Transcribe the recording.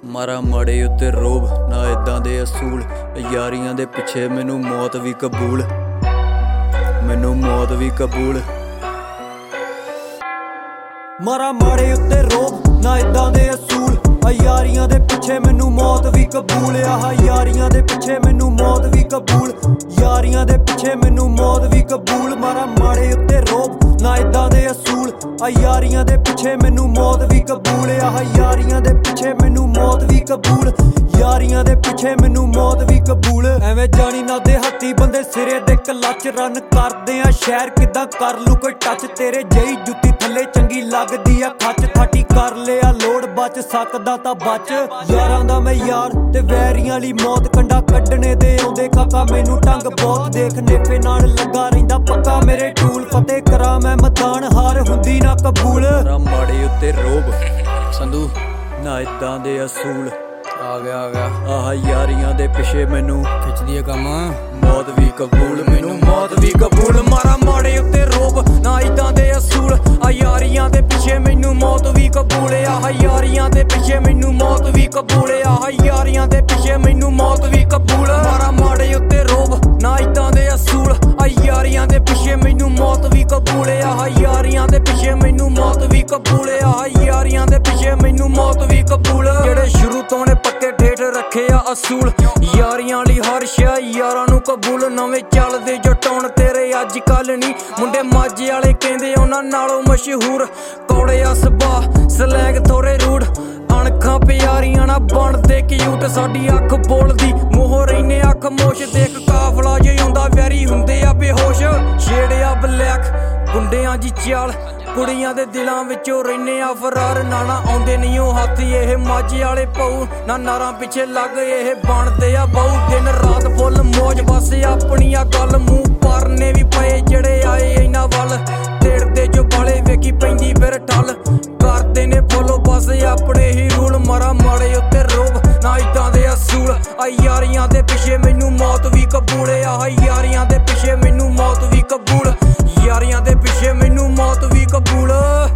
ਮਾਰਾ ਮਾੜੇ ਉੱਤੇ ਰੋਬ ਨਾ ਇਦਾਂ ਦੇ ਅਸੂਲ। ਯਾਰੀਆਂ ਦੇ ਪਿੱਛੇ ਮੈਨੂੰ ਮੌਤ ਵੀ ਕਬੂਲ, ਮੈਨੂੰ ਮੌਤ ਵੀ ਕਬੂਲ। ਮਾਰਾ ਮਾੜੇ ਉੱਤੇ ਰੋਬ ਨਾ ਇਦਾਂ ਦੇ ਅਸੂਲ। ਯਾਰੀਆਂ ਦੇ ਪਿੱਛੇ ਮੈਨੂੰ ਮੌਤ ਵੀ ਕਬੂਲ। ਯਾਰੀਆਂ ਦੇ ਪਿੱਛੇ ਮੈਨੂੰ ਮੌਤ ਵੀ ਕਬੂਲ। ਯਾਰੀਆਂ ਦੇ ਪਿੱਛੇ ਮੈਨੂੰ ਮੌਤ ਵੀ ਕਬੂਲ। ਮਾਰਾ ਮਾੜੇ ਉੱਤੇ ਰੋਬ ਨਾ ਇਦਾਂ ਦੇ ਅਸੂਲ। ਯਾਰੀਆਂ ਦੇ ਪਿੱਛੇ ਮੈਨੂੰ ਮੌਤ ਵੀ ਕਬੂਲ। ਯਾਰੀਆਂ ਦੇ ਪਿੱਛੇ ਮੈਨੂੰ ਮੌਤ ਵੀ ਕਬੂਲ। ਯਾਰੀਆਂ ਦੇ ਪਿੱਛੇ ਮੈਨੂੰ ਮੌਤ ਵੀ ਕਬੂਲ। ਐਵੇਂ ਜਾਣੀ ਨਾ ਦੇ ਹੱਥੀ ਬੰਦੇ ਸਿਰੇ ਦੇ ਕਲੱਚ ਰਨ ਕਰਦੇ ਆ ਸ਼ਹਿਰ ਕਿੱਦਾਂ ਕਰ ਲੂ ਕੋਈ ਟੱਚ। ਤੇਰੇ ਜਈ ਜੁੱਤੀ ਥੱਲੇ ਚੰਗੀ ਲੱਗਦੀ ਆ ਖੱਚ ਥਾਟੀ ਕਰ ਲਿਆ ਲੋੜ ਬਚ ਸਕਦਾ ਤਾਂ ਬਚ। ਯਾਰਾਂ ਦਾ ਮੈਂ ਯਾਰ ਤੇ ਵੈਰੀਆਂ ਵਾਲੀ ਮੌਤ ਕੰਡਾ ਕੱਢਣੇ ਦੇ ਆਉਂਦੇ ਕਾਕਾ ਮੈਨੂੰ ਢੰਗ ਬਹੁਤ ਦੇਖ ਨੇਫੇ ਨਾਲ ਲੱਗਾ ਰਹਿੰਦਾ ਪੱਕਾ ਮੇਰੇ ਟੂਲ। ਫਤਿਹ ਕਰਾਂ ਮੈਂ ਮੈਦਾਨ ਹਾਰ ਹੁੰਦੀ ਨਾ ਕਬੂਲ। ਮਾੜੇ ਉੱਤੇ ਰੋਬ ਸੰਧੂ ਨਾ ਇਦਾਂ ਦੇ ਅਸੂਲ। ਆ ਗਿਆ ਆਹ ਯਾਰੀਆਂ ਦੇ ਪਿੱਛੇ ਮੈਨੂੰ ਖਿੱਚਦੀ ਏ ਕੰਮ ਮੌਤ ਵੀ ਕਬੂਲ, ਮੈਨੂੰ ਮੌਤ ਵੀ ਕਬੂਲ। ਮਾਰਾ ਮਾੜੇ ਉੱਤੇ ਰੋਬ ਨਾ ਇਦਾਂ ਦੇ ਅਸੂਲ। ਯਾਰੀਆਂ ਦੇ ਪਿੱਛੇ ਮੈਨੂੰ ਮੌਤ ਵੀ ਕਬੂਲ। ਯਾਰੀਆਂ ਦੇ ਪਿੱਛੇ ਮੈਨੂੰ ਮੌਤ ਵੀ ਕਬੂਲ। ਯਾਰੀਆਂ ਦੇ ਪਿੱਛੇ ਮੈਨੂੰ ਮੌਤ ਵੀ ਕਬੂਲ। ਮਾਰਾ ਮਾੜੇ ਉੱਤੇ ਰੋਬ ਨਾ ਇਦਾਂ ਦੇ ਅਸੂਲ। ਯਾਰੀਆਂ ਦੇ ਪਿੱਛੇ ਮੈਨੂੰ ਮੌਤ ਵੀ ਕਬੂਲ। ਯਾਰੀਆਂ ਦੇ ਪਿੱਛੇ ਮੈਨੂੰ ਮੌਤ ਵੀ ਕਬੂਲ। ਯਾਰੀਆਂ ਦੇ ਪਿੱਛੇ ਮੈਨੂੰ ਮੌਤ ਵੀ ਕਬੂਲ। ਜਿਹੜੇ ਸ਼ੁਰੂ ਤੋਂ ਨੇ ਪੱਕੇ ਠੇਠ ਰੱਖੇ ਆ ਅਸੂਲ। ਯਾਰੀਆਂ ਲਈ ਹਰ ਸ਼ੈ ਯਾਰਾਂ ਨੂੰ ਕਬੂਲ। ਨਵੇਂ ਚੱਲਦੇ ਜਟਾਉਣ ਤੇਰੇ ਅੱਜ ਕੱਲ ਨੀ ਮੁੰਡੇ ਮਾਝੇ ਵਾਲੇ ਕਹਿੰਦੇ ਉਹਨਾਂ ਨਾਲੋਂ ਮਸ਼ਹੂਰ। ਕੌੜੇ ਆ ਸੁਭਾਅ ਸਲੈਗ ਥੋੜੇ ਰੂੜ ਅਣਖਾਂ ਪਿਆਰੀਆਂ ਨਾ ਬਣਦੇ ਕਿਊਟ। ਸਾਡੀ ਅੱਖ ਬੋਲਦੀ ਮੂੰਹੋਂ ਰਹਿਨੇ ਅੱਖ ਮੋਸ਼। ਦੇਖ ਕਾਫਲਾ ਜੇ ਆਉਂਦਾ ਵੈਰੀ ਹੁੰਦੇ ਆ ਬੇਹੋਸ਼। ਛੇੜਿਆ ਬਲੈਕ ਗੁੰਡਿਆਂ ਦੀ ਚਾਲ ਕੁੜੀਆਂ ਦੇ ਦਿਲਾਂ ਵਿੱਚੋਂ ਰਹਿਨੇ ਆ ਫਰਾਰ। ਨਾਣਾ ਆਉਂਦੇ ਨਹੀਂ ਉਹ ਹਾਥੀ ਇਹ ਮਾਝੇ ਵਾਲੇ ਪਊ ਨਾ ਨਾਰਾਂ ਪਿੱਛੇ ਲੱਗ ਇਹ ਬਣਦੇ ਆ ਬਹੁ। ਦਿਨ ਰਾਤ ਫੁੱਲ ਮੌਜ ਬਸ ਆਪਣੀਆਂ ਗੱਲ ਮੂੰਹ ਪਰਨੇ ਵੀ ਪਏ ਜਿਹੜੇ ਆਏ ਇਹਨਾਂ ਵੱਲ। ਤੇੜਦੇ ਜੋ ਬਾਲੇ ਵੇਖੀ ਪੈਂਦੀ ਫਿਰ ਠੱਲ ਕਰਦੇ ਨੇ ਫੋਲੋ ਬਸ ਆਪਣੇ ਹੀ ਰੂਲ। ਮਾਰਾ ਮਾੜੇ ਉੱਤੇ ਰੋਬ ਨਾ ਇਦਾਂ ਦੇ ਅਸੂਲ। ਯਾਰੀਆਂ ਦੇ ਪਿੱਛੇ ਮੈਨੂੰ ਮੌਤ ਵੀ ਕਬੂਲ। ਯਾਰੀਆਂ ਦੇ ਪਿੱਛੇ ਮੈਨੂੰ ਮੌਤ ਵੀ ਕਬੂਲ। ਯਾਰੀਆਂ ਦੇ ਪਿੱਛੇ ਮੈਨੂੰ ਮੌਤ ਵੀ ਕਬੂਲ।